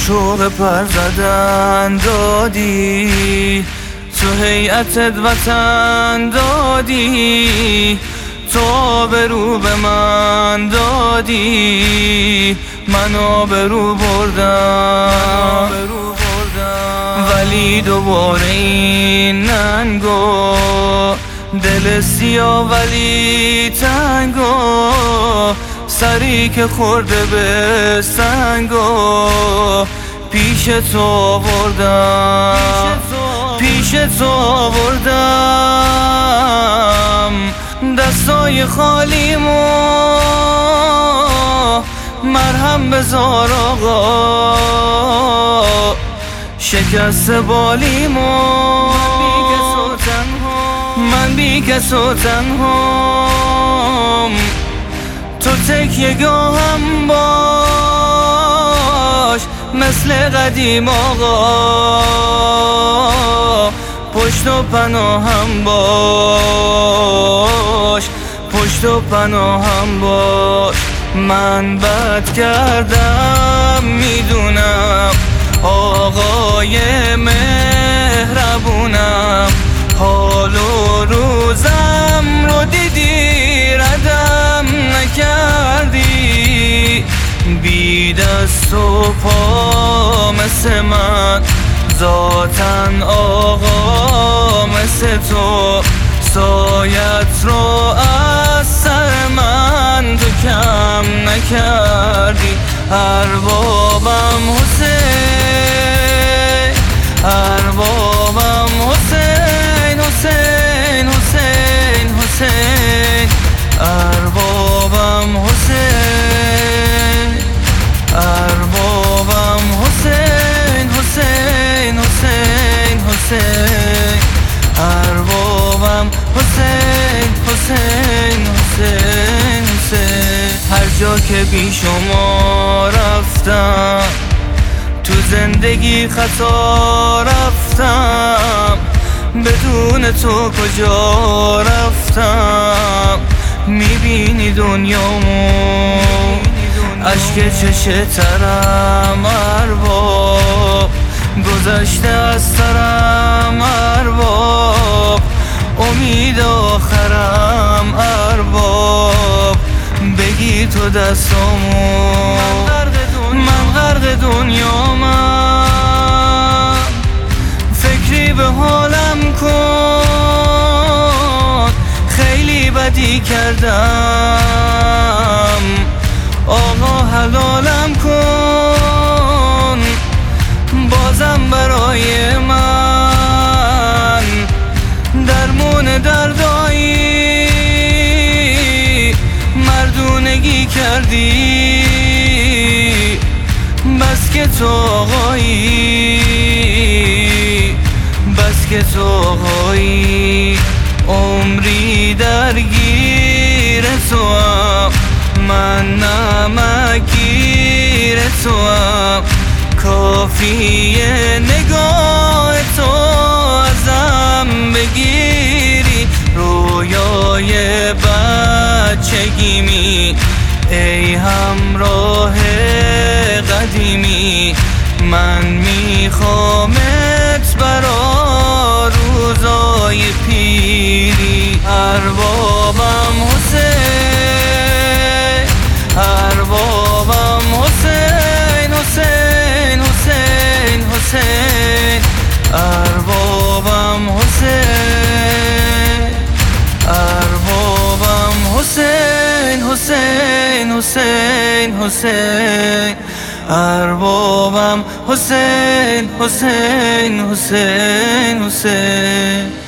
شوق پر زدن دادی، تو هیئتت وطن دادی، تو آبرو به من دادی، من آبرو بردم. ولی دوباره این ننگو، دل سیاه ولی تنگو، سری که خورده به سنگو، پیش تو آوردم، پیش تو آوردم. دستای خالیمو مرهم بذار آقا، شکست بالیمو من بی کس و تنهام. تو تکیه گاهم باش مثل قدیم آقا، پشت و پناهم باش، پشت و پناهم باش. من بد کردم میدونم، آقای مهربونم، حال و روزم رو دیدی ردم نکردی، بی دست و پا مثل من، ذاتن آقا مثل تو، سایت رو از سر من تو کم نکردی. اربابم حسین، اربابم حسین، حسین حسین حسین، اربابم حسین، اربابم حسین، حسین حسین حسین، اربابم حسین، حسین حسین حسین. هر جا که بی شما رفتم، تو زندگی خطا رفتم، بدون تو کجا رفتم. میبینی دنیامو اشک چشه ترم ارباب، گذشته از سرم ارباب، امید آخرم ارباب. بگی تو دستامو من غرق دنیامم، فکری به حالم کن، خیلی بدی کردم، آقا حلالم کن، بازم برای من درمون دردایی، مردونگی کردی، بس که تو آقایی، بس که تو آقایی. عمری درگیر تو هم، من نمکگیر تو هم، کافیه نگاه تو ازم بگیری، رویای بچگیمی ای همراه قدیمی. من میخوامت برا روزای پیری. اربابم حسین، اربابم حسین، حسین حسین حسین، اربابم حسین، اربابم حسین، حسین حسین حسین، اربابم حسین، حسین حسین حسین.